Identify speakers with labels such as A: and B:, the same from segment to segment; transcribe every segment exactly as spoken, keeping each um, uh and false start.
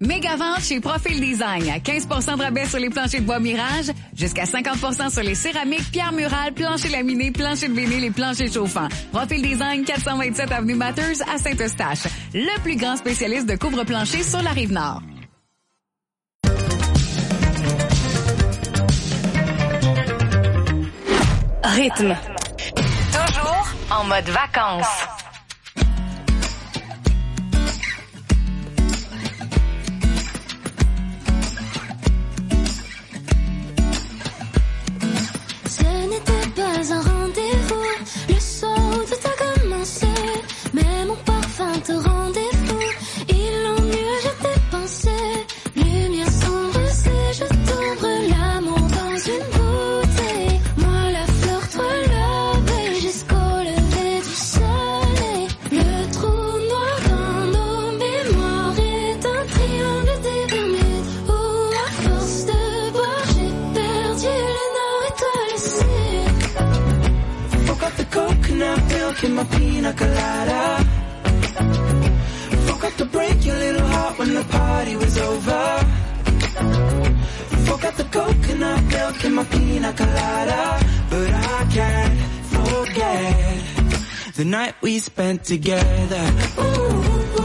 A: Méga vente chez Profil Design. quinze pour cent de rabais sur les planchers de bois Mirage, jusqu'à cinquante pour cent sur les céramiques, pierres murales, planchers laminés, planchers de vinyle et planchers chauffants. Profil Design, quatre cent vingt-sept avenue Bathurst à Saint-Eustache. Le plus grand spécialiste de couvre-plancher sur la Rive-Nord.
B: Rythme. Toujours en mode vacances.
C: Pas un rendez-vous, le soir où tout a commencé, mais mon parfum te rendait fou. Il ennuie, je t'ai pensé, lumière sombre, c'est je t'ouvre l'amour dans une bouteille. Moi la fleur, toi la veille, jusqu'au lever du soleil. Le trou noir dans nos mémoires est un triangle des Bermudes, où à force de boire j'ai perdu le nord et toi le sud.
D: Forgot the coconut milk in my pina colada. Forgot to break your little heart when the party was over. Forgot the coconut milk in my pina colada. But I can't forget the night we spent together. Ooh.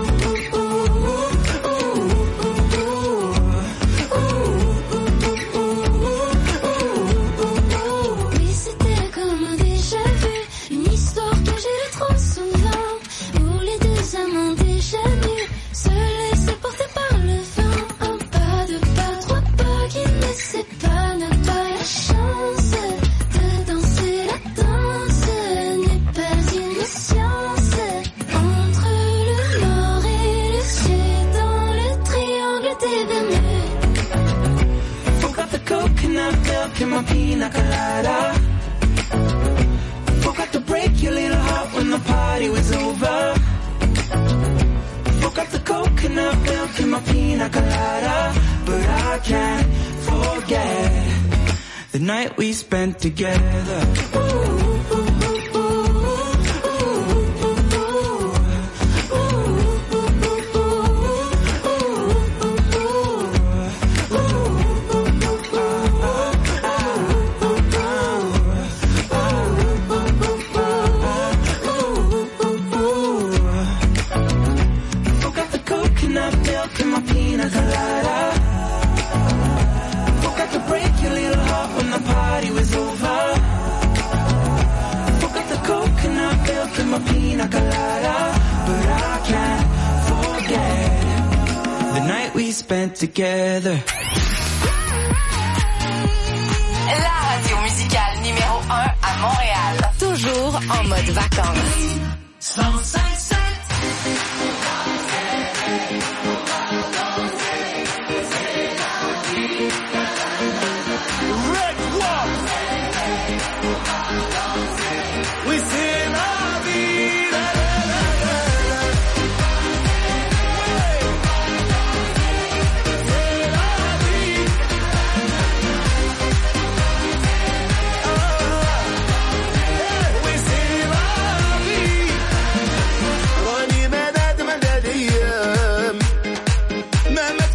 D: In my pina colada. Forgot to break your little heart when the party was over. Forgot the coconut milk in my pina colada. But I can't forget the night we spent together. Ooh. Pina colada, but I can't forget the night we spent together.
B: La radio musicale numéro un à Montréal. Toujours en mode vacances.
D: cent cinq sept Red One. We say la vida. Mama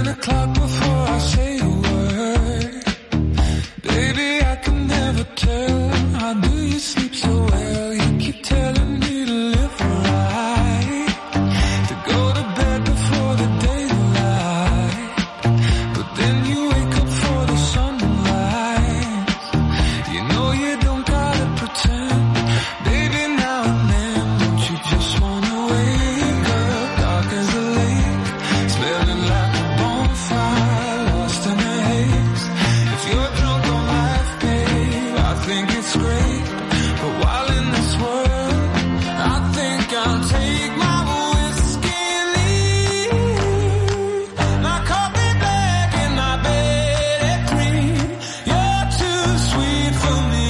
E: ten o'clock before I say a word. Baby, I can never tell. How do you sleep so well? You keep telling me to live right, to go to bed before the daylight, but then you wake up for the sunrise. You know you don't gotta pretend. Baby, now and then, don't you just wanna wake up dark as a lake, smelling like a bonfire, lost in a haze. If you're drunk on life, babe, I think it's great. But while in this world, I think I'll take my whiskey and leave. My coffee black and my bed at green. You're too sweet for me.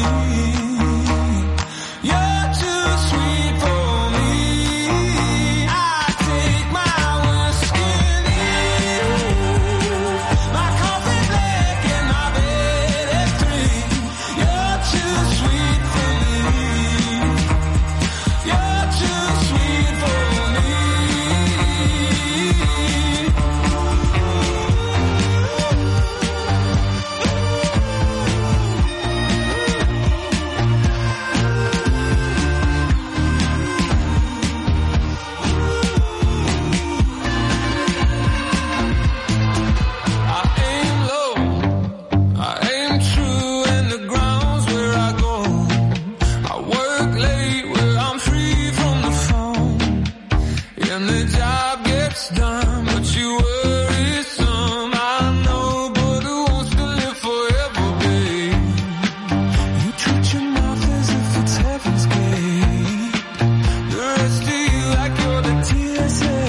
E: You're too sweet for me. I take my whiskey and leave. My coffee black and my bed at three. You're too sweet for me. You're too sweet for me. I aim low, I aim true, and the ground's where I go. I work late where I'm free from the phone, and the job gets done, but you worry some. I know, but who wants to live forever, babe? You treat your mouth as if it's heaven's gate. The rest of you like you're the T S A.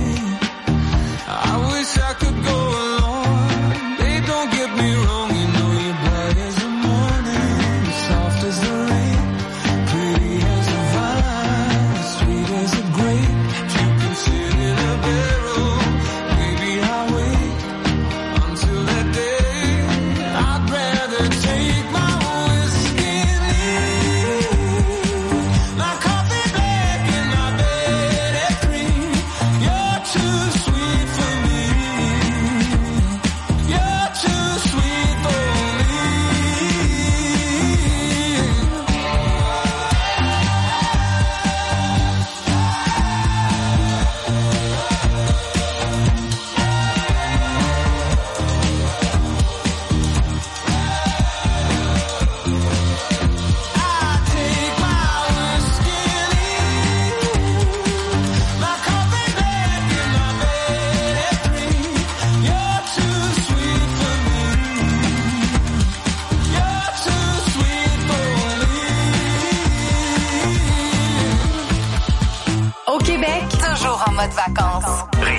E: I wish I could go along. Babe, don't get me wrong, you know you're bright as the morning, soft as the rain, pretty as a vine, sweet as a grape. You can sit in a barrel, maybe I'll wait until that day. I'd rather take my whiskey and leave. My coffee black and my bed at three. You're too sweet for me. You're too sweet for me. I take my whiskey and leave. My coffee black and my bed at three. You're too sweet for me. You're too sweet for me.
B: Au Québec, toujours en mode vacances.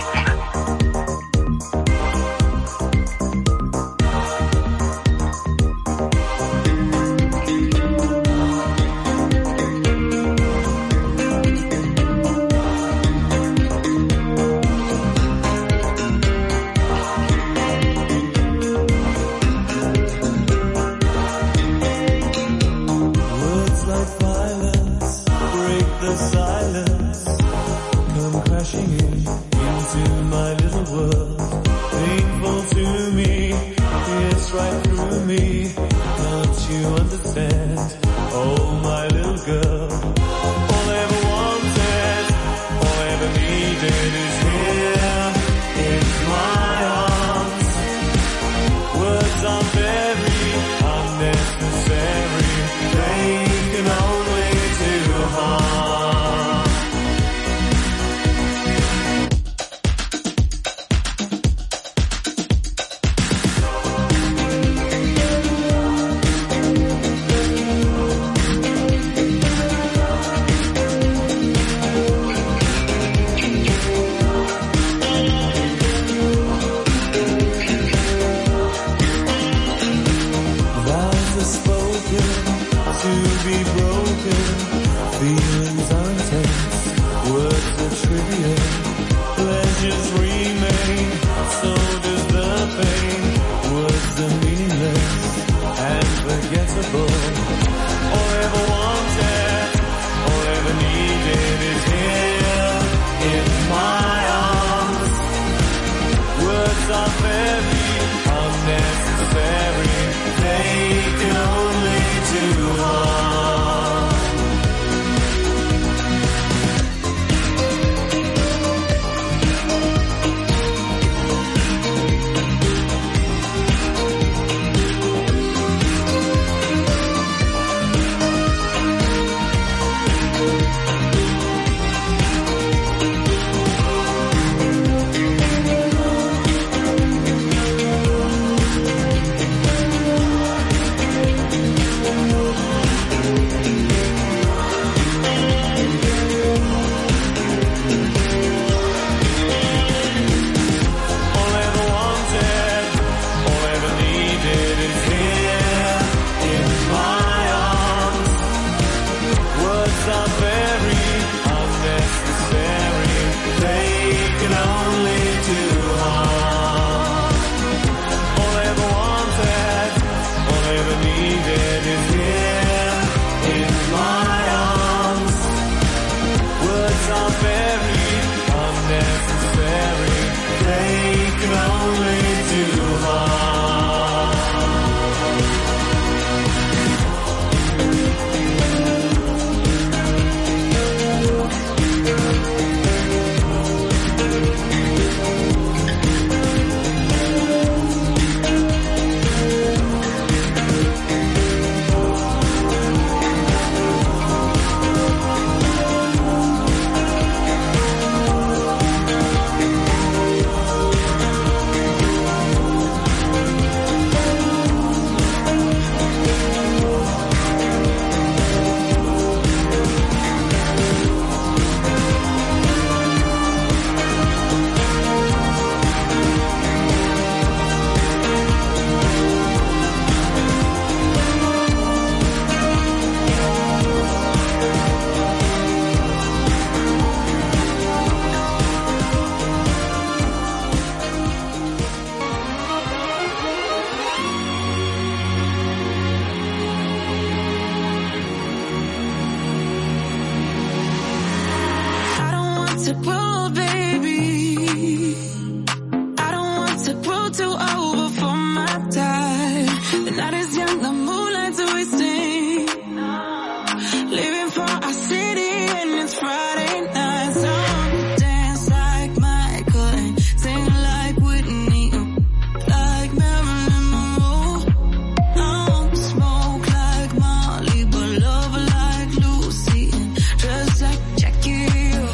F: Words like violence break the silence, come crashing in.
E: Words are very unnecessary. They can only do harm.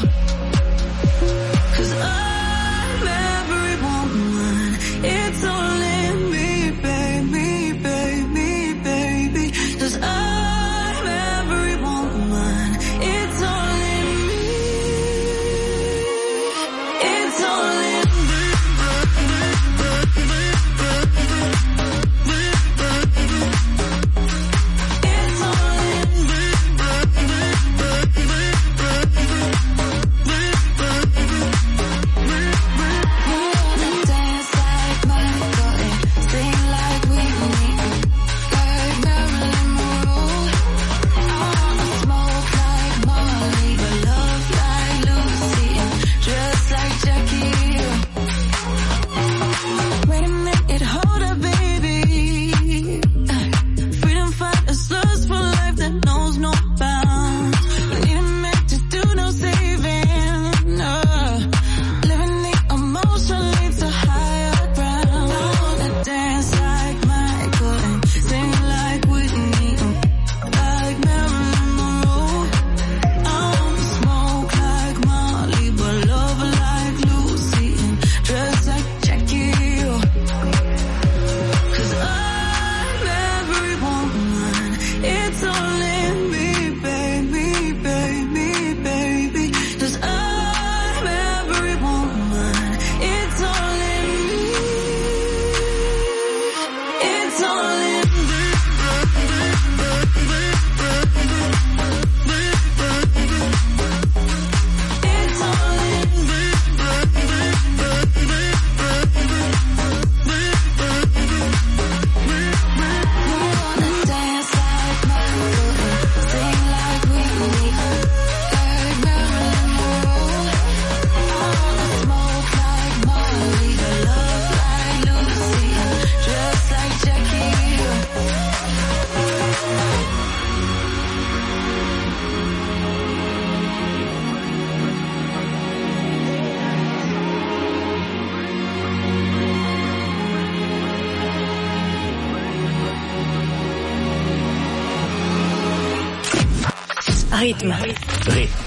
C: It's all
F: Rythme.
G: Rythme.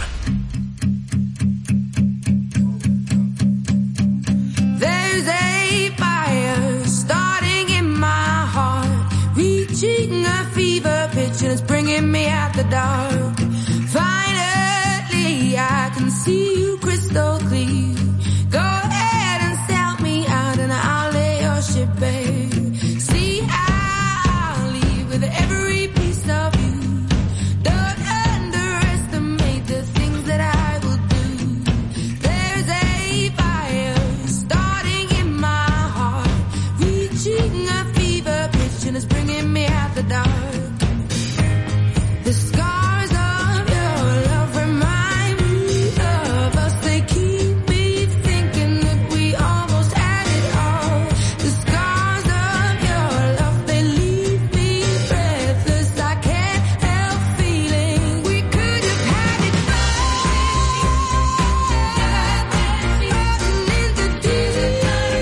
H: There's a fire starting in my heart, reaching a fever pitch and it's bringing me out the dark. Finally, I can see you crystal clear. Go ahead and sell me out and I'll lay your ship bare. See, I'll leave with every piece of you. Don't underestimate the things that I will do. There's a fire starting in my heart, reaching a fever pitch and it's bringing me out the dark. The scars of your love remind me of us. They keep me thinking that we almost had it all. The scars of your love, they leave me breathless. I can't help feeling we could have had it all. In the deep,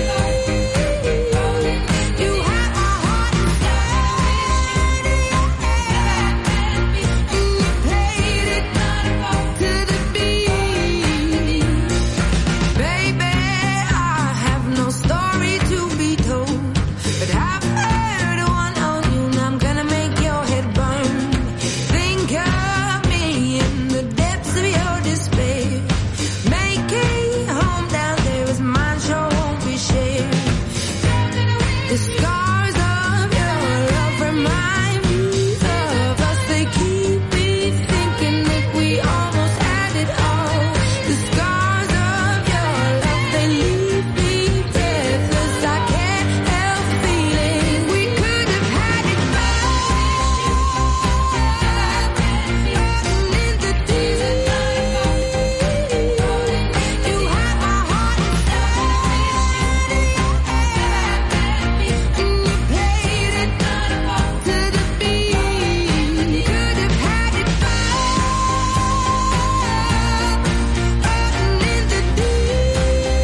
H: you have my heart inside, and you played it to the beat. Baby, I have no story to be told, but I've heard one on you and I'm gonna make your head burn. Think of me in the depths of your despair. Make a home down there as mine sure won't be shared. The scars of your love remind me of us. They keep me thinking that we almost had it all. The scars of your love, they leave me breathless. I can't help feeling we could have had it all. In the deep, you have my heart inside, and you played it to the beat. Could have had it all. In the deep,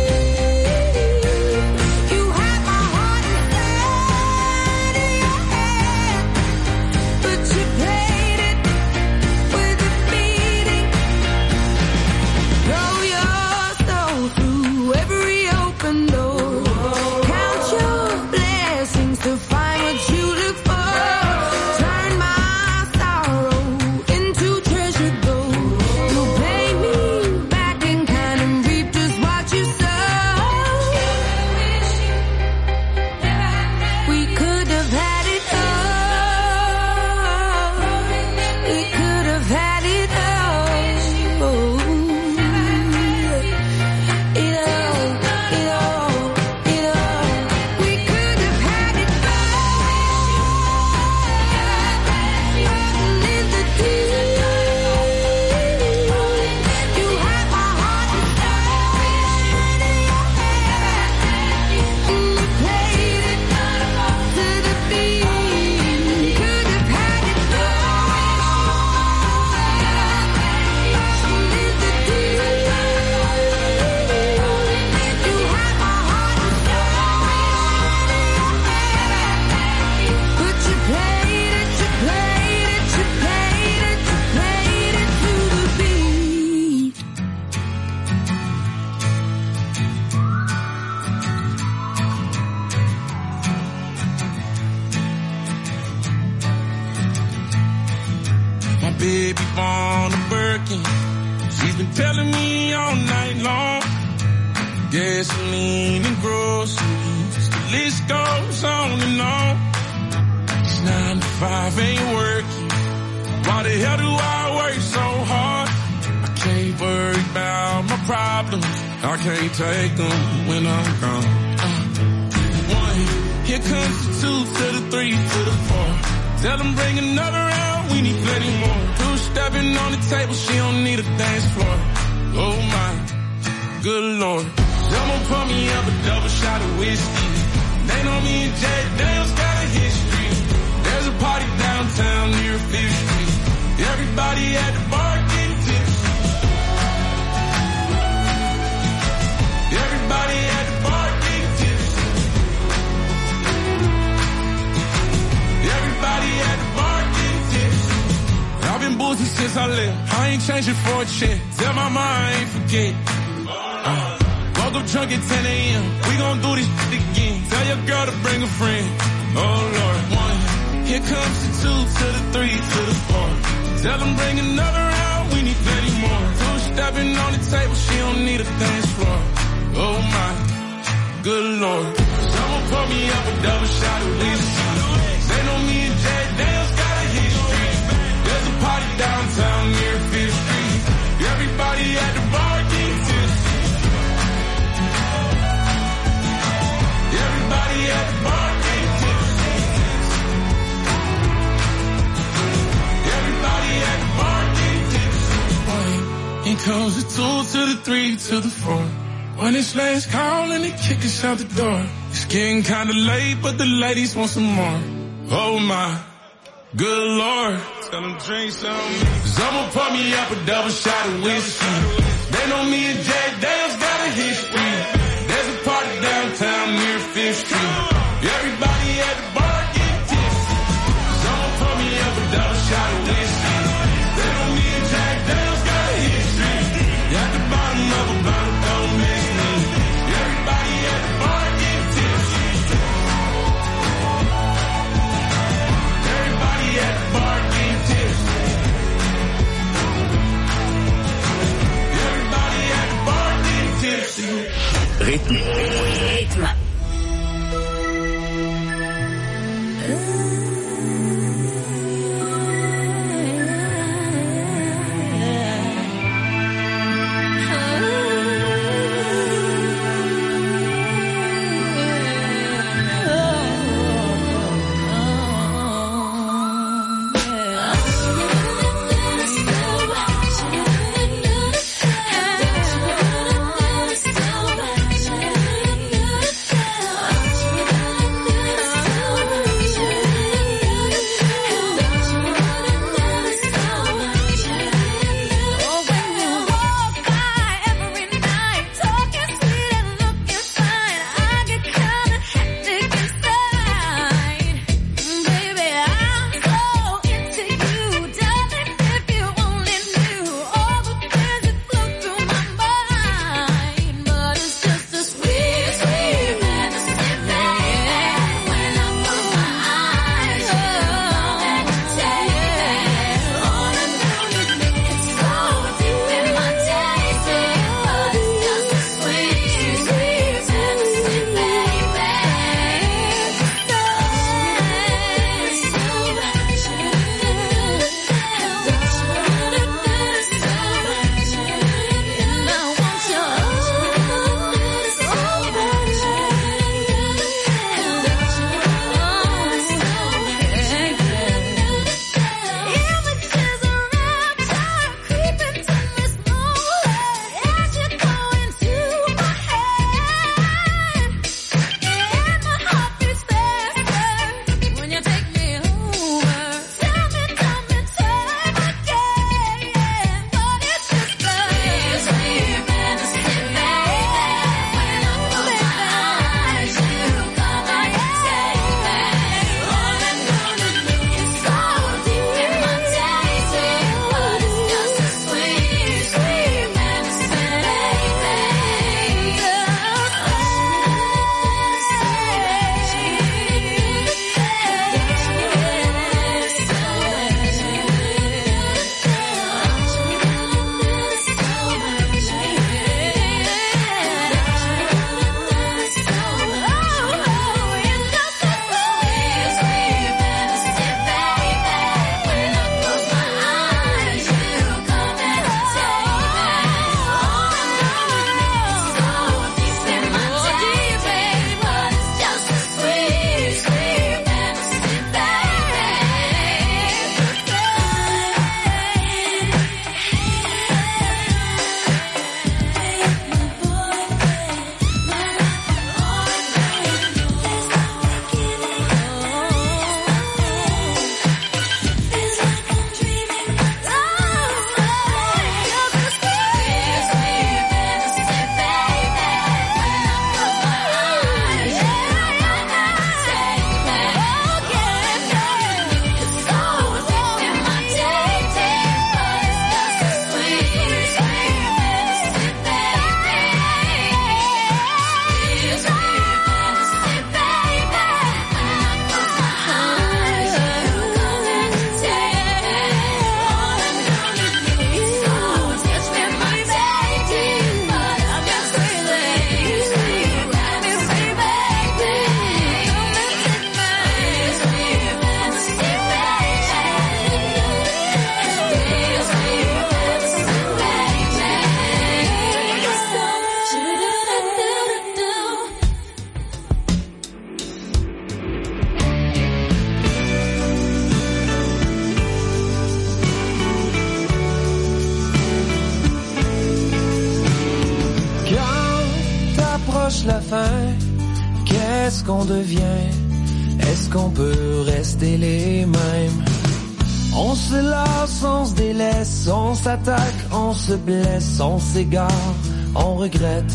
H: you have my heart inside of your head, but you played it with a beating. Throw your soul through every open door. Count your blessings to find what you look for. Turn my sorrow into treasured gold. You'll pay me back in kind and reap just what you sow. We could have had it all. We could have had it all. It all, it all, it all. We could have had it all. In the deep, you have my heart inside, and you played it to the beat. Could have had it all. In the deep, you have my heart inside, but you played it, you played it, you played it, you played it to the beat.
E: My baby born a Birkin. She's been telling me all night long. Gasoline and groceries, the list goes on and on. This nine to five ain't working. Why the hell do I work so hard? I can't worry about my problems. I can't take them when I'm gone. Uh, one, here comes the two to the three to the four. Tell them bring another round, we need plenty more. Two stepping on the table, she don't need a dance floor. Oh my, good lord. Someone pour me up a double shot of whiskey. They know me and Jack Daniels got a history. There's a party downtown near Fifth Street. Everybody at the bar getting tipsy. Everybody at the bar getting tipsy. Everybody at the bar getting tipsy. I've been boozing since I left. I ain't changing for a check. Tell my mom I ain't forget. Uh, woke up drunk at ten a.m. We gon' do this shit again. Tell your girl to bring a friend. Oh Lord, one. Here comes the two to the three to the four. Tell them bring another round. We need plenty more. Two stepping on the table. She don't need a dance floor. Oh my, good Lord. Someone pour me up a double shot of whiskey. They know me and Jack Daniels got a history. There's a party downtown near Fifth Street. Everybody at the bar getting tipsy. Everybody at the bar getting tipsy. Everybody at the bar getting tipsy. One, here comes the two to the three to the four. When it's last call and they kick us out the door. It's getting kinda late, but the ladies want some more. Oh my, good Lord. Tell them drink some. Someone pour me up a double shot of whiskey. They know me and Jack Daniels got a history. There's a party downtown near Fifth Street. Everybody at the bar getting tipsy. Someone pour me up a double shot of whiskey. They know me and Jack Daniels got a history. At the bottom of a bottle, don't miss me. Everybody at the bar getting tipsy. Everybody at the bar getting tipsy. Everybody at the bar getting tipsy.
F: fin, qu'est-ce qu'on devient? Est-ce qu'on peut rester les mêmes? On se lasse, on se délaisse, on s'attaque, on se blesse, on s'égare, on regrette.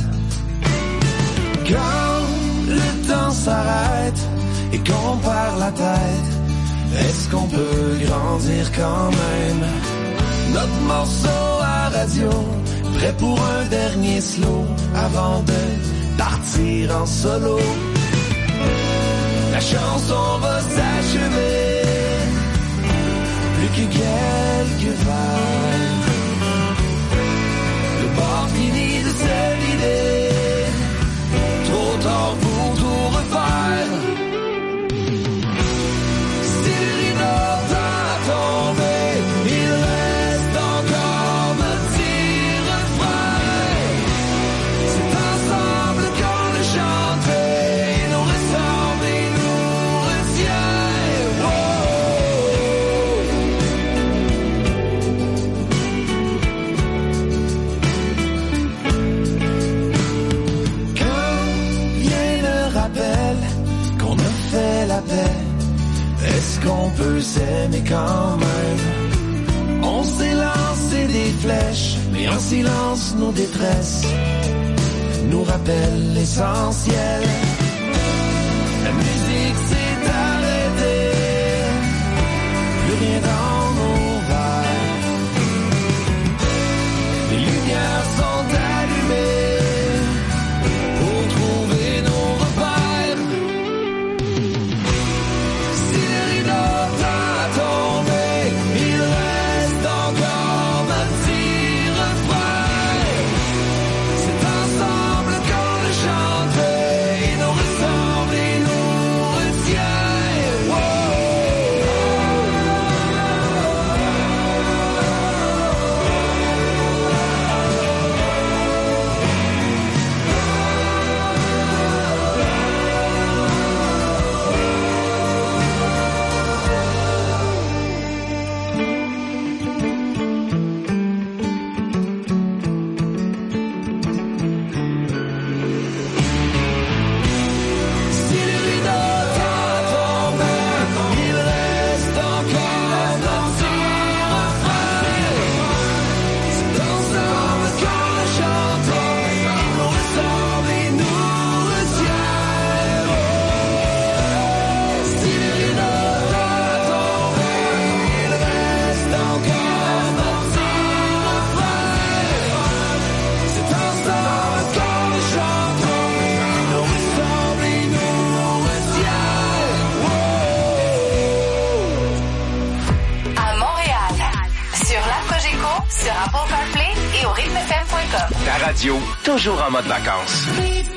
F: Quand le temps s'arrête et qu'on perd la tête, est-ce qu'on peut grandir quand même? Notre morceau à radio, prêt pour un dernier slow, avant de partir en solo. La chanson va s'achever, plus que quelques vagues. Le bar finit de se vider, trop tard pour tout refaire. Si le rideau t'a tombé, il reste encore un petit refrain. C'est ensemble qu'on le chantait, il nous ressemble et nous retient. Wow. Quand vient le rappel qu'on a fait la paix, est-ce qu'on peut s'aimer quand même? On s'est lancé des flèches, mais en silence nos détresses nous rappellent l'essentiel. La musique s'est arrêtée, plus rien dans nos verres. Les lumières sont allumées pour trouver nos repères. Si le rideau t'a tombé, il reste encore un petit refrain. C'est ensemble qu'on le chantait, il nous ressemble et nous retient. Wow. Si le rideau t'a tombé, il reste encore un petit refrain. C'est ensemble qu'on le chante, il nous ressemble et nous retient. Si le rideau t'a tombé, il reste encore un petit refrain. C'est ensemble qu'on le chante, il nous ressemble et nous retient.
B: À Montréal, sur la Cogeco, sur Apple CarPlay et au rythme f m point com.
G: La radio, toujours en mode vacances.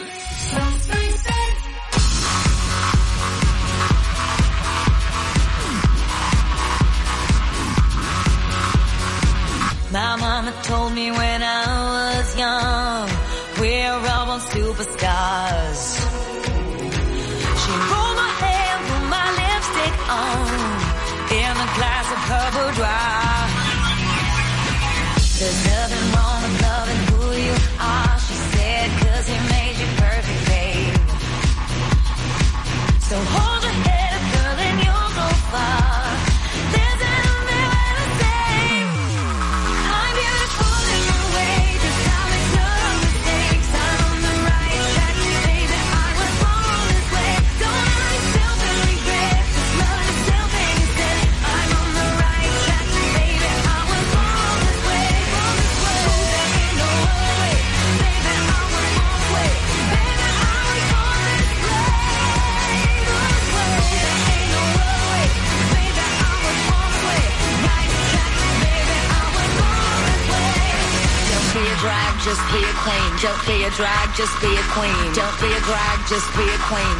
I: My mama told me when I was young, we're all born superstars. She rolled my hair, put my lipstick on, in a glass of her boudoir. There's nothing wrong with loving who you are, she said, 'cause he made you perfect, babe. So hold your head up, girl, and you'll go far. There's nothing left to say. I'm beautiful in my way, just I make no mistakes. I'm on the right track, baby, I was born this way. Don't hurt yourself and regret, just love yourself instead. I'm on the right track, baby, I was born this way. Born this way. There ain't no other way, baby, I was born this way. Baby, I was born this way. This way. There ain't no other way, baby, I was born this way. Right track, baby, I was born this way. Don't be a drag, just be a queen. Don't be a drag, just be a queen. Don't be a drag, just be a queen.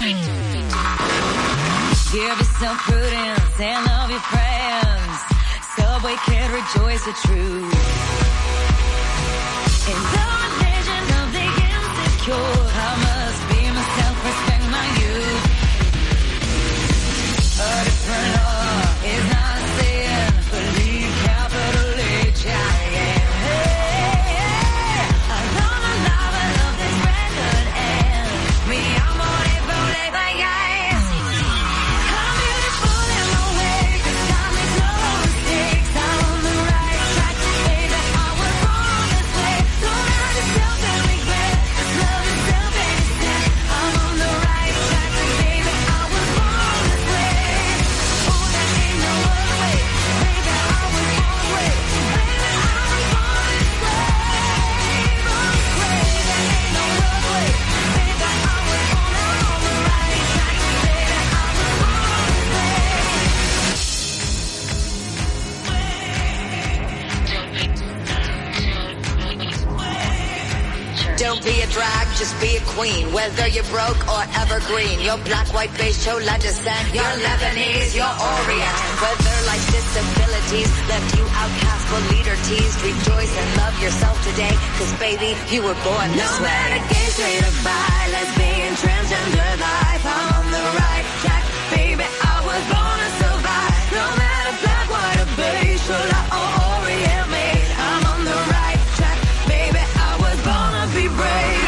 I: Give yourself prudence and love your friends. Subway can rejoice the truth. In the religion of the insecure, I must be myself, respect my youth. A different law is not a sin. Believe capital H I am. Hey, I love, I love, I love this record and
J: just be a queen. Whether you're broke or evergreen, your black, white, beige, chola descent, you're Lebanese, you're Orient. Whether life's disabilities left you outcast but leader teased, rejoice and love yourself today, cause baby, you were born this
H: no
J: way.
H: No matter gay, straight or bi, lesbian, transgender life, I'm on the right track, baby, I was born to survive. No matter black, white or beige, chola or Orient made, I'm on the right track, baby, I was born to be brave.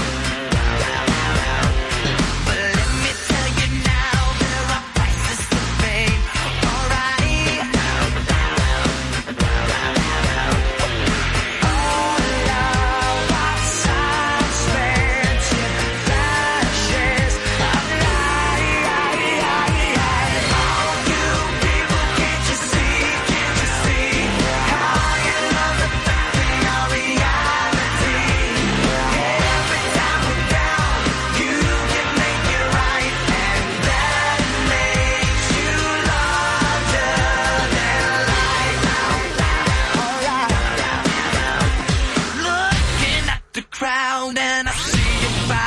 H: But let me tell you now, there are prices to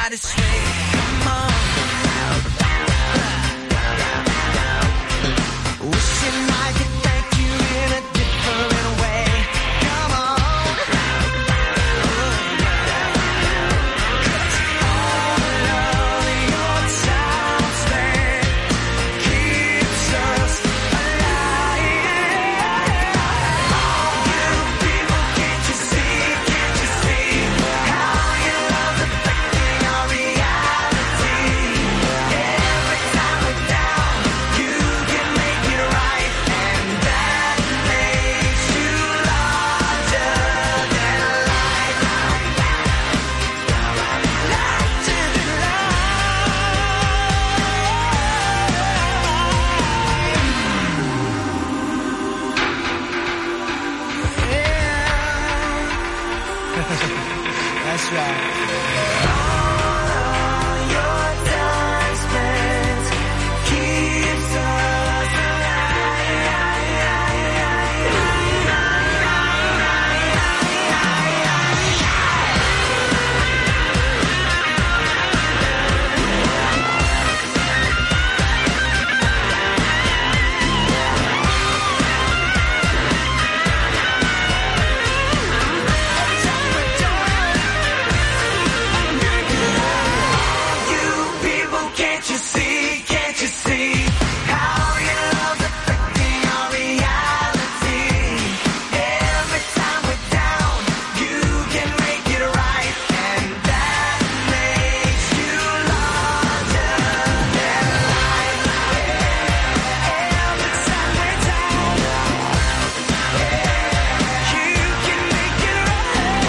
K: body sway. Come on. Wishing I could thank you in a different way. Come on. Cause all of your time spent keeps us alive. All you people, can't you see, can't you see how your love's affecting our reality? Every time we're down, you can make it right, and that makes you larger than life. Larger than That's right. All your time spent keeps us You people, can't you see, can't you see how your love's affecting our reality? Every time we're down, you can make it right, and that makes you larger than life. Every time we're down, you can make it right.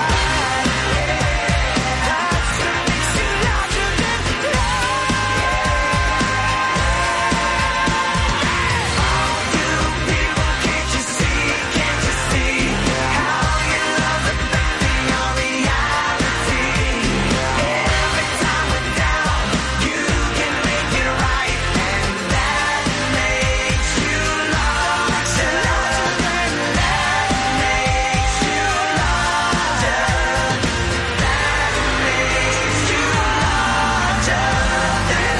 K: That's what makes you larger than life. You people, can't you see, can't you see how your love's affecting our reality? Every time we're down, you can make it right, and that makes you larger. That makes you larger. That makes you larger than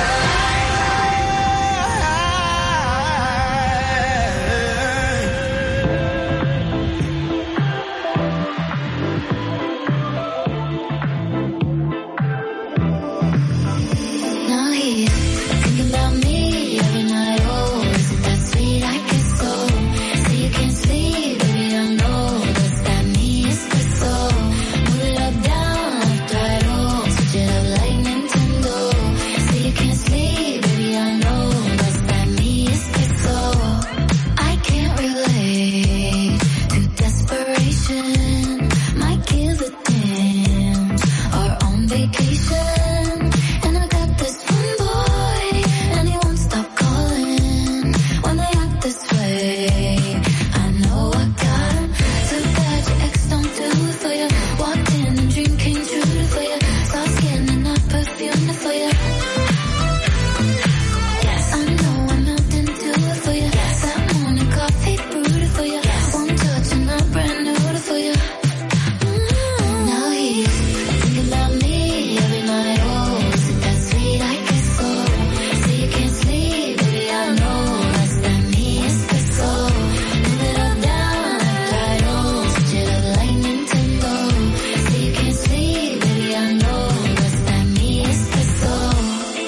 C: Now he's thinking about me every night. Oh, is it that sweet? I guess so. So you can't sleep, baby, I know. Does that mean it's the soul? Move it up, down, left, right, oh. Switch it up like Nintendo. So you can't sleep, baby, I know. Does that mean it's the soul? I can't relate to desperation. Might kill the dance or on vacation. And I got this one boy, and he won't stop calling when they act this way. I know I got him. Too bad your ex don't do it for you. Walked in and dream came true for you. Soft skin and not perfume for you. Yes, I know I'm melting to it for you. That morning coffee brewed for you. One touch and I'm brand new for you. Now he's thinking about me every night. Oh, is it that sweet? I guess so. So you can't sleep, baby, I know. Does that mean it's the soul? Move it up, down, left, right, oh. Switch it up like Nintendo. So you can't sleep, baby, I know. Does that mean it's the soul?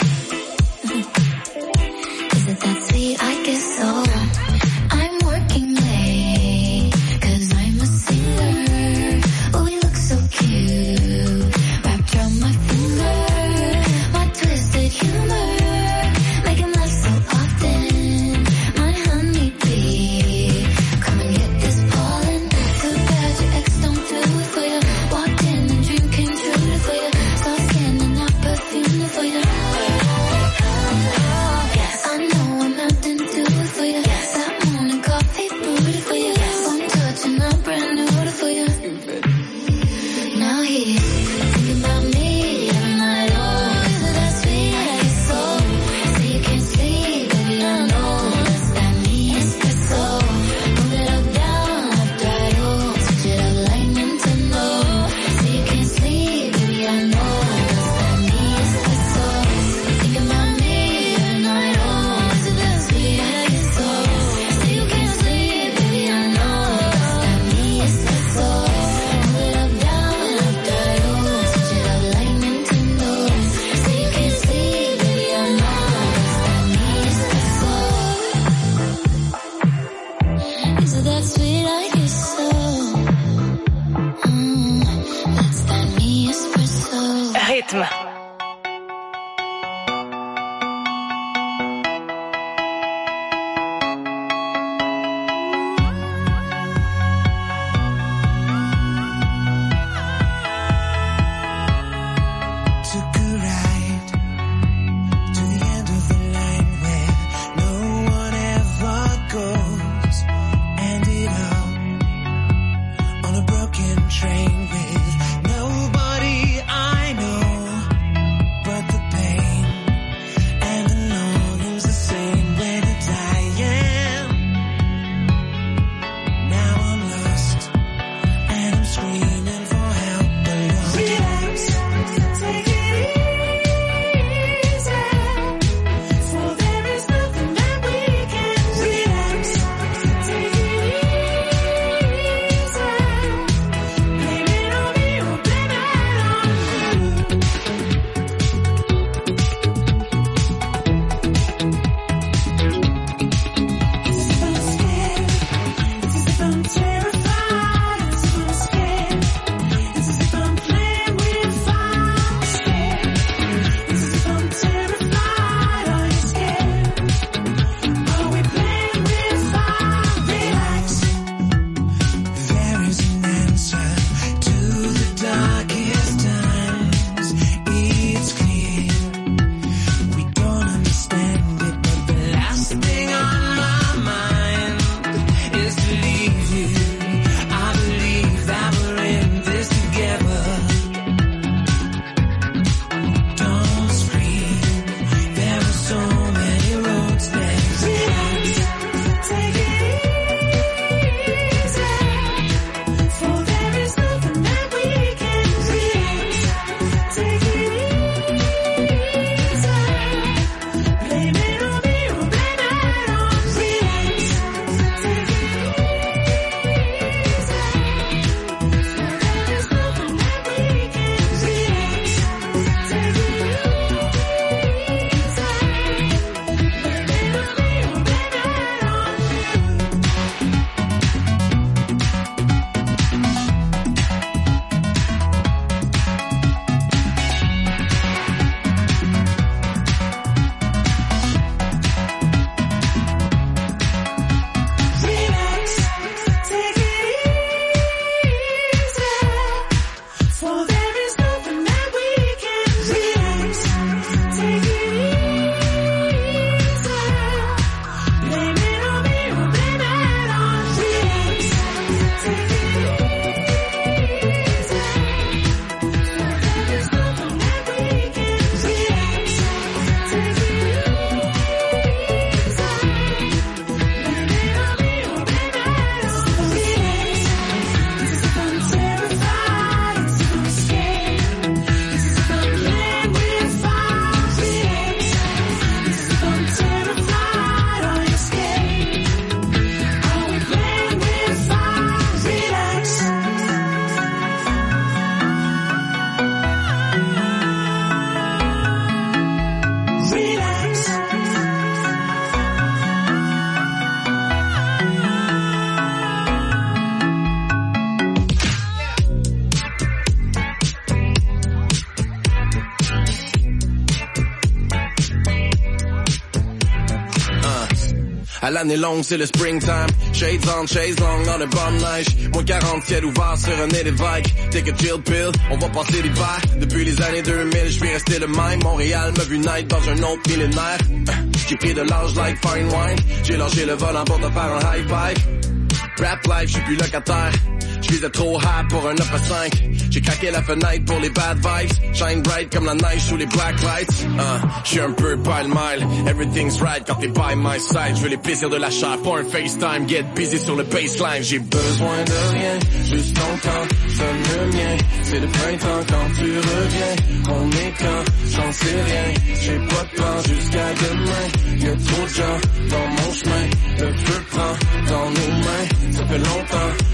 C: Is it that sweet? I guess so. I'm working late, cause I'm a singer. Oh, we look so cute, wrapped around my finger. My twisted humor, making laugh so often. My honeybee, come and get this pollen. Too bad your ex don't do it for you. Walked in and dream came true for you. Soft skin and not perfume for you. Yes, I know I'm melting to it for you. That morning coffee brewed for you. One touch and I'm brand new for you. Now he's thinking about me every night. Oh, is it that sweet? I guess so. So you can't sleep, baby, I know. Does that mean it's the soul? Move it up, down, left, right, oh. Switch it up like Nintendo. So you can't sleep, baby, I know. Does that mean
B: rythme.
K: Took a ride to the end of the line where no one ever goes. Ended up on a broken train with nobody I know, but the pain and the longing's the same when it's I am. Now I'm lost and I'm screaming for help alone. Relax, take it easy, for there is nothing that we can do. Relax, take it easy, blame it on me or blame it on you. It's as if I'm scared, it's as if I'm terrified, it's as if I'm scared, it's as if I'm playing with fire. Scared, it's as if I'm terrified. Are you scared? Are we playing with fire? Relax. There is an answer to the darkest times. It's clear we don't understand it, but the last thing on my mind is to leave you. I believe that we're in this together. Don't scream, there are so many roads there. Relax, take it easy, for there is nothing that we can do. Relax, take it easy, blame it on me or blame it on. Relax, take it easy, for there is nothing that we can. Relax, take it easy, blame it on me or blame it on. Relax, take it
F: À l'année longue, c'est le springtime. Shades on, chase long dans le bonne neige. Moins quarante, ciel ouvert sur un nez d'évêque. Take a chill pill, on va passer l'hiver. Depuis les années deux mille, je vais rester le même. Montréal m'a vu naître dans un autre millénaire. J'ai pris de l'âge like fine wine. J'ai lâché le volant pour te faire un high five. Rap life, j'suis plus locataire. J'visais trop high pour un neuf à cinq. J'ai craqué la fenêtre pour les bad vibes. Shine bright comme la neige sous les black lights. Uh, j'suis un peu pile-mile. Everything's right quand t'es by my side. J'veux les plaisirs de la chair, pas un FaceTime. Get busy sur le baseline. J'ai besoin de rien, juste ton temps, sonne le mien. C'est le printemps quand tu reviens. On est quand, j'en sais rien. J'ai pas de plan jusqu'à demain. Y'a trop de gens dans mon chemin. Le feu prend dans nos mains. Ça fait longtemps qu'on est trop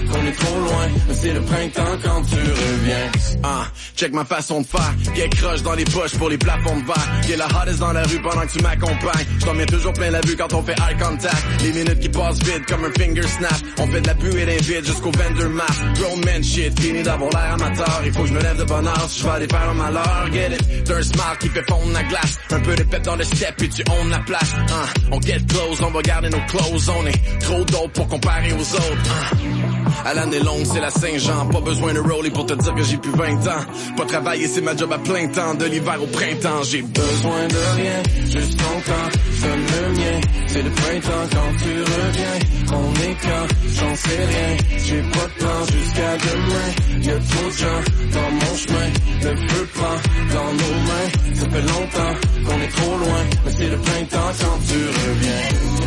F: trop loin, mais c'est le printemps quand tu reviens. Ah, check ma façon de faire, get croche dans les poches pour les plafonds de verre. Get la hottest dans la rue pendant que tu m'accompagnes. J't'en mets toujours plein la vue quand on fait eye contact. Les minutes qui passent vite comme un finger snap. On fait de la buée d'un vide jusqu'au vendor map. Grown man shit, fini d'avoir l'air amateur. Il faut que je me lève de bonne heure si je vais aller faire un malheur. Get it, t'as un smile qui fait fondre la glace. Un peu de pep dans le step et tu own la place. Uh, on get close, on va garder nos clothes. On est trop dope pour comparer aux autres. Uh. À l'année longue, c'est la Saint-Jean. Pas besoin de roller pour te dire que j'ai plus vingt ans. Pas travailler, c'est ma job à plein temps. De l'hiver au printemps, j'ai besoin de rien. Juste ton temps, je donne le mien. C'est le printemps quand tu reviens. On est quand, j'en sais rien. J'ai pas de plan jusqu'à demain. Y'a trop de gens dans mon chemin. Le feu prend dans nos mains. Ça fait longtemps qu'on est trop loin. Mais c'est le printemps quand tu reviens.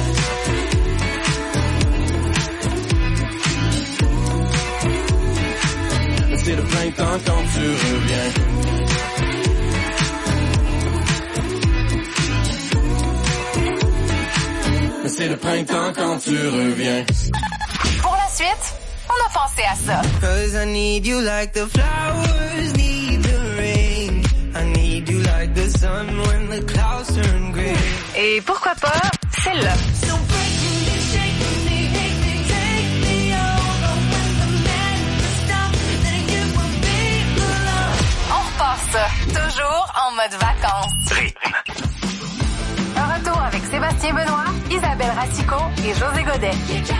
F: C'est le printemps quand tu reviens. Mais c'est le printemps quand tu reviens.
B: Pour la suite, on a pensé à ça.
K: Cause I need you like the flowers need the rain. I need you like the sun when the clouds turn gray.
B: Et pourquoi pas celle-là.
K: So break me, shake me, hate me, take me over when the man stop, then you will be alone.
B: On repasse ça, toujours en mode vacances. Un retour avec Sébastien Benoît, Isabelle Ratico et José Godet.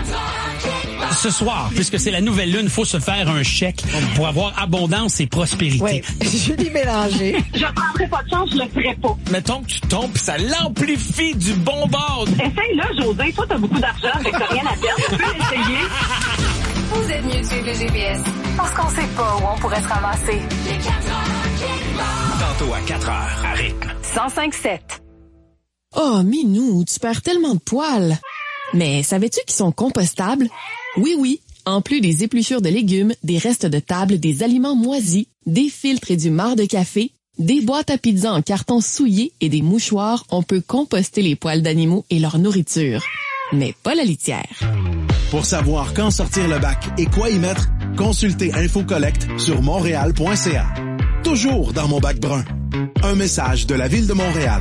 L: Ce soir, puisque c'est la nouvelle lune, faut se faire un chèque pour avoir abondance et prospérité.
M: Oui, Julie Mélanger.
N: Je prendrai pas de chance, je le ferai pas.
L: Mettons que tu tombes pis ça l'amplifie du bon bord.
N: Essaye-là, José. Toi, t'as beaucoup d'argent, fait que t'as rien à perdre. Tu peux l'essayer.
B: Vous êtes mieux de suivre le G P S parce qu'on sait pas où on pourrait se ramasser.
G: Tantôt à quatre heures, à rythme.
B: cent cinq sept.
M: Oh, Minou, tu perds tellement de poils. Mais savais-tu qu'ils sont compostables? Oui, oui. En plus des épluchures de légumes, des restes de table, des aliments moisis, des filtres et du marc de café, des boîtes à pizza en carton souillé et des mouchoirs, on peut composter les poils d'animaux et leur nourriture. Mais pas la litière.
O: Pour savoir quand sortir le bac et quoi y mettre, consultez InfoCollect sur montréal point c a. Toujours dans mon bac brun. Un message de la Ville de Montréal.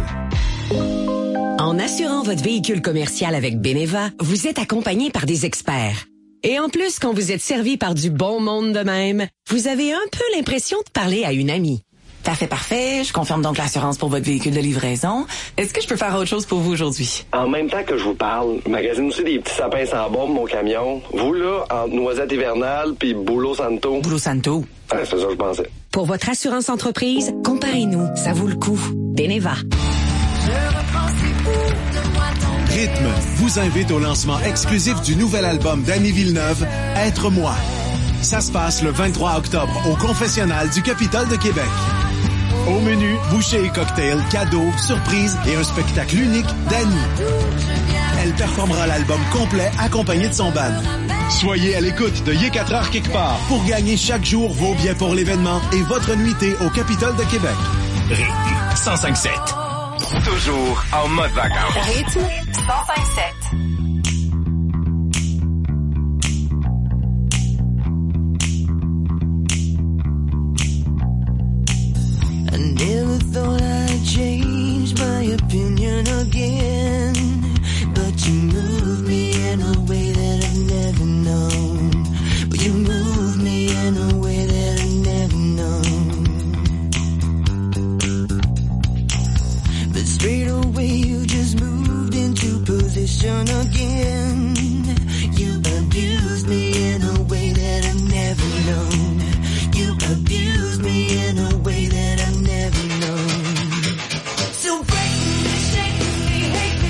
P: En assurant votre véhicule commercial avec Beneva, vous êtes accompagné par des experts. Et en plus, quand vous êtes servi par du bon monde de même, vous avez un peu l'impression de parler à une amie.
Q: Parfait, parfait. Je confirme donc l'assurance pour votre véhicule de livraison. Est-ce que je peux faire autre chose pour vous aujourd'hui?
R: En même temps que je vous parle, je magasine aussi des petits sapins sans bombe, mon camion. Vous, là, entre Noisette hivernale puis Boulot Santo.
Q: Boulot Santo?
R: Ah, c'est ça que je pensais.
P: Pour votre assurance entreprise, comparez-nous. Ça vaut le coup. Beneva.
O: Rythme vous invite au lancement exclusif du nouvel album d'Annie Villeneuve, Être moi. Ça se passe le vingt-trois octobre au Confessionnal du Capitole de Québec. Au menu, bouchées et cocktails, cadeaux, surprises et un spectacle unique d'Annie. Elle performera l'album complet accompagné de son band. Soyez à l'écoute de Yé quatre heures quelque part pour gagner chaque jour vos billets pour l'événement et votre nuitée au Capitole de Québec.
G: Rythme cent cinq sept. Toujours en mode vacances.
B: Rythme cent cinq sept.
K: I never thought I'd change my opinion again, but you moved me in a way that I've never known. But you moved me in a way that I've never known. But straight away you just moved into position again. You abused me in a way that I've never known. You abused me in a way that I've never known. So break me, shake me, hate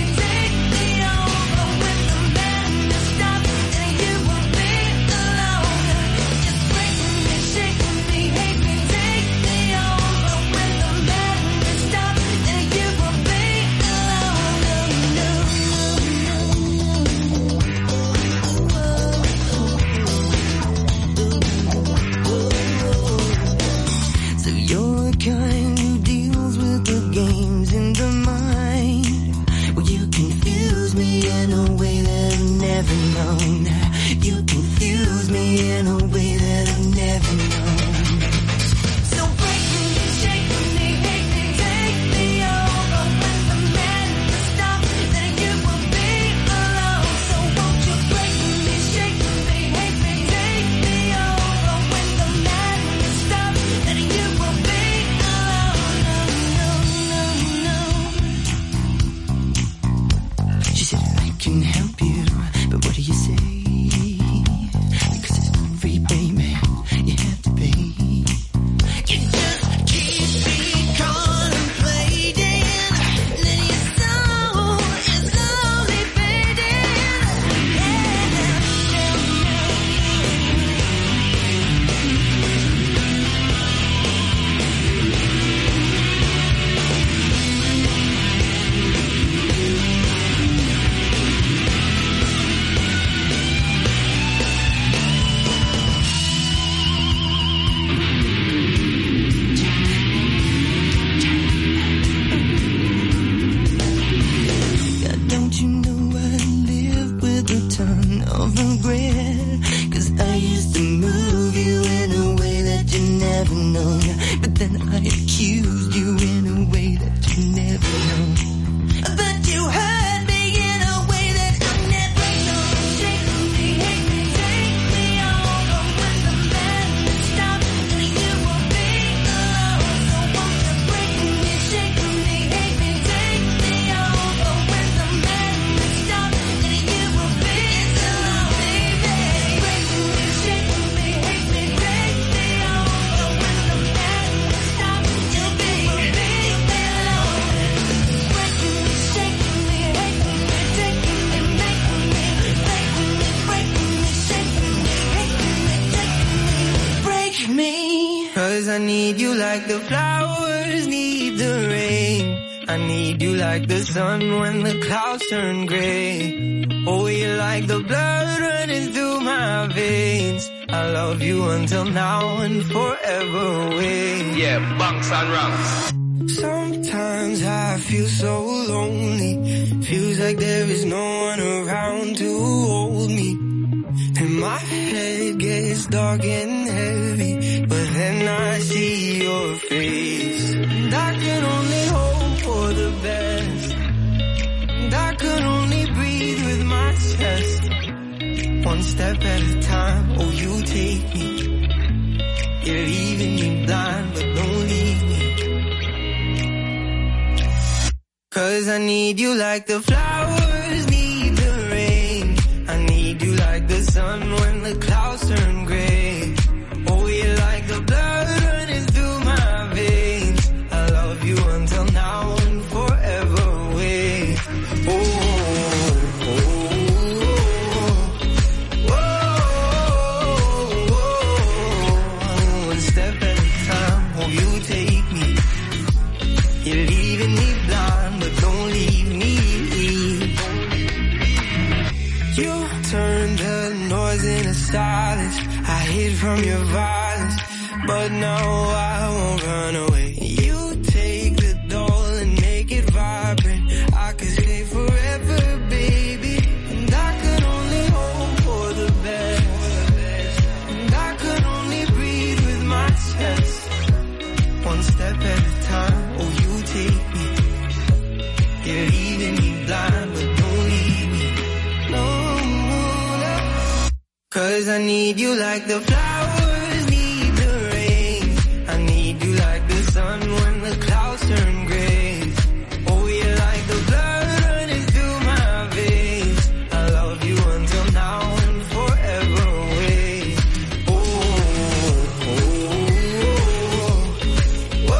K: never known you. But then I accused you in a way that you never know. But you hurt me in a way that I never know. Shake me, hate me, take me over. When the madness stops, then you will be alone. So won't you break me, shake me, hate me, take me over. When the madness stops, then you will be alone, baby. Break me, shake me, hate me, take me over. When the madness stops, you'll be alone. Break me, shake me, hate me, take me, make me, make me, break me, shake me, hate me, take me, break me. 'Cause I need you like the flowers need the rain. I need you like the sun when the clouds turn gray. Oh, you're like the blood running through my veins. I love you until now and forever away.
G: Yeah, bunks and rungs.
K: Sometimes I feel so lonely. Feels like there is no one around to hold me. And my head gets dark and heavy, but then I see your face. And I can only hope for the best. And I can only breathe with my chest. One step at a time, oh you take me. You're leaving me blind, but don't leave me. 'Cause I need you like the flowers need the rain. I need you like the sun when the clouds turn gray. Oh, you're like the blood running through my veins. I love you until now and forever away. Oh, oh, oh, oh, oh, oh. One step at a time, oh, you take me. You're leaving me blind, but don't leave me. You turned the noise into silence. I hid from your violence, but now I won't run away. You take the doll and make it vibrant. I could stay forever, baby. And I could only hope for the best. And I could only breathe with my chest. One step at a time, oh you take me. You're leaving me blind, but don't leave me. No, no. 'Cause I need you like the flowers need the rain. I need you like the sun when the clouds turn gray. Oh, you're like the blood running through my veins. I love you until now and forever away. Oh, oh, oh, oh,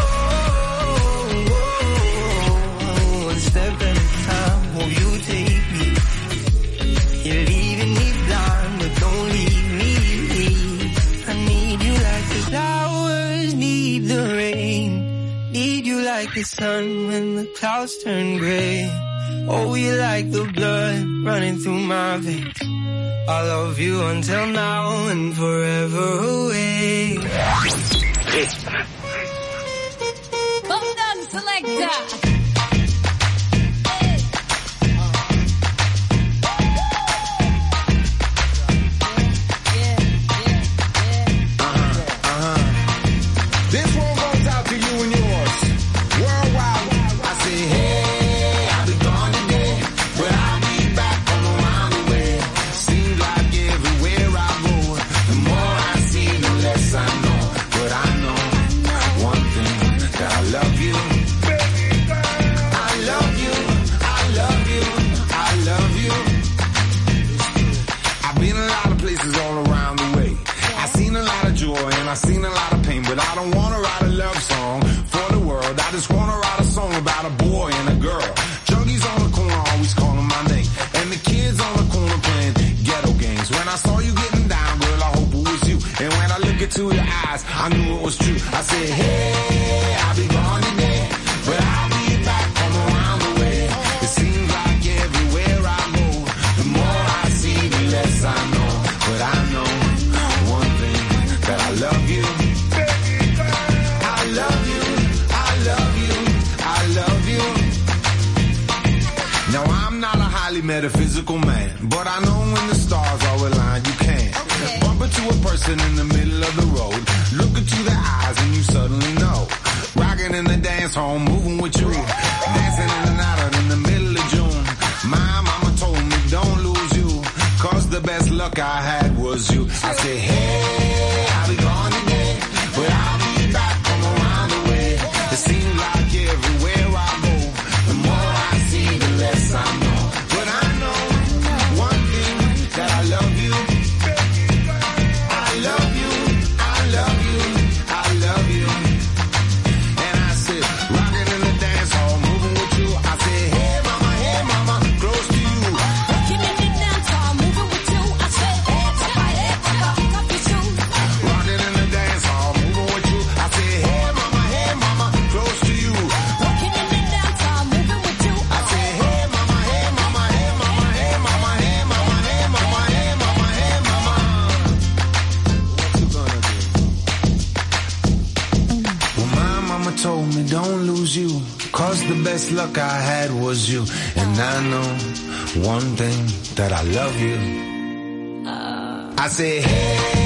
K: oh. One step at a time, oh, you take me. You're leaving me blind, but don't leave me. I need you like the flowers need the rain. Need you like the sun when the clouds turn gray. Oh, you're like the blood running through my veins. I love you until now and forever away.
I: Bumdog Selector.
F: This one goes out to you and yours. Worldwide, I say, hey, I'll be gone today, but I'll be back from around the way. Seems like everywhere I go, the more I see, the less I know. But I know one thing, that I love you. I love you, I love you, I love you. I've been a lot of places all around the way. I've seen a lot of joy and I've seen a lot of pain, but I don't want to write a love song for the world. I just want to write a song about a boy and a girl. Junkies on the corner always calling my name, and the kids on the corner playing ghetto games. When I saw you getting down, girl, I hope it was you. And when I look into your eyes, I knew it was true. I said, hey, I'll be gone today, but I'll be back from around the way. It seems like everywhere I go, the more I see, the less I know. But I know one thing, that I love you. I love you, I love you, I love you. Now I'm not a highly metaphysical man, but I know when the stars are aligned, you can bump into a person in the middle of the road. Look
S: it to the eyes and you suddenly know. Rocking in the dance hall, moving with you. Dancing in and out in the middle of June. My mama told me don't lose you, cause the best luck I had was you. I said, hey, I'll be gone today, but I'll be back from around the way. It seems like everywhere I go, the more I see, the less I know. But I know one thing, that I love you. I love you, I love you, I love you. And I said, rocking in the dance hall, moving with you. I said, hey mama, hey mama, close to you.
I: Rocking in the dance hall, moving with you. I said, hey papa, hey papa, kick off your shoes.
S: Rocking in the dance hall, moving with you. I said, hey mama, hey mama, close to you.
I: Rocking in the dance hall, moving with you.
S: I said, hey mama, hey mama, hey mama, hey mama, hey mama, hey mama, hey mama, hey mama. What you gonna do? Well, my mama told me don't lose you, cause the best luck I had was you. And I know one thing, that I love you. I said, hey.